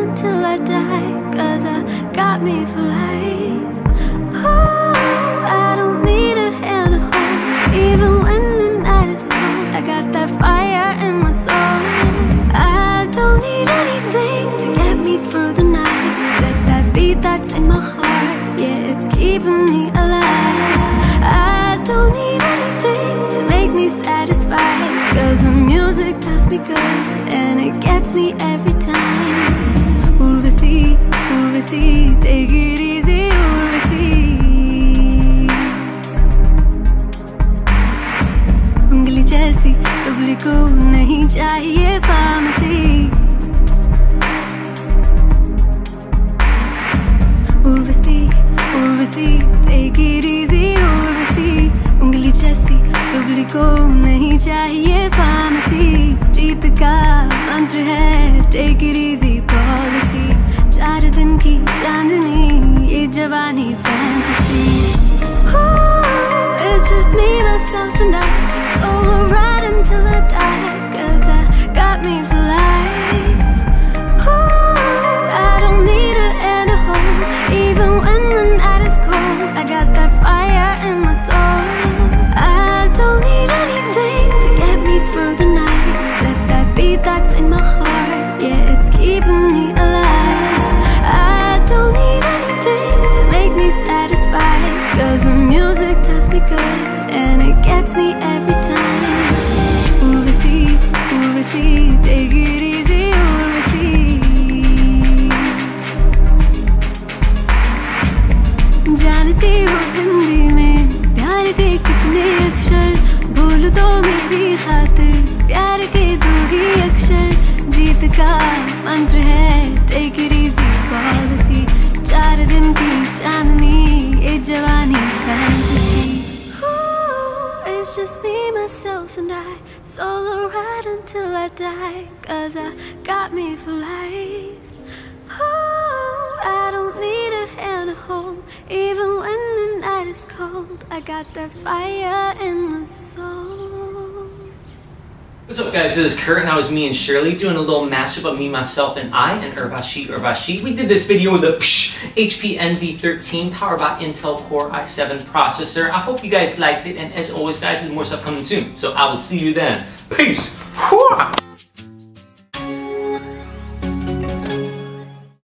until I die, 'cause I got me for life. Oh, I don't need a hand to hold, even when the night is cold. I got that fire in my soul. I don't need anything to get me through the night, except that beat that's in my heart. Yeah, it's keeping me alive. I don't need anything to make me satisfied, 'cause the music does me good and it gets me every time. Urvasi, Urvasi, take it easy, Urvasi. उंगली जैसी तुबली को नहीं चाहिए pharmacy. Urvasi, Urvasi, take it easy, Urvasi. उंगली जैसी तुबली को नहीं चाहिए फार्मेसी. जीत का मंत्र है take it easy policy. 4 दिन की चांदनी, ये जवानी fantasy. It's just me, myself and I, solo ride until I die, 'cause I got me for life. I don't need a hand to hold, even when the night is cold. I got that fire in my soul. I don't need anything to get me through the night, except that beat that's in my heart. Yeah, it's keeping me alive. I don't need anything to make me satisfied, 'cause the music does me good and it gets me every time. Urvasi, Urvasi, take it easy, Urvasi. जानती हो हिंदी में प्यार के कितने अक्षर, बोल दो मेरी खातिर प्यार के 2 ही अक्षर. जीत का मंत्र है take it easy policy. 4 दिन की चांदनी, ये जवानी fantasy. It's just me, myself and I, solo ride until I die, 'cause I got me for life. I don't need a hand to hold, even when the night is cold. I got that fire in my soul. What's up, guys? This is Kurt, and that was me and Shirley doing a little mashup of Me, Myself, and I, and Urvashi, Urvashi. We did this video with the HP Envy13 powered by Intel Core i7 processor. I hope you guys liked it, and as always, guys, there's more stuff coming soon. So I will see you then. Peace!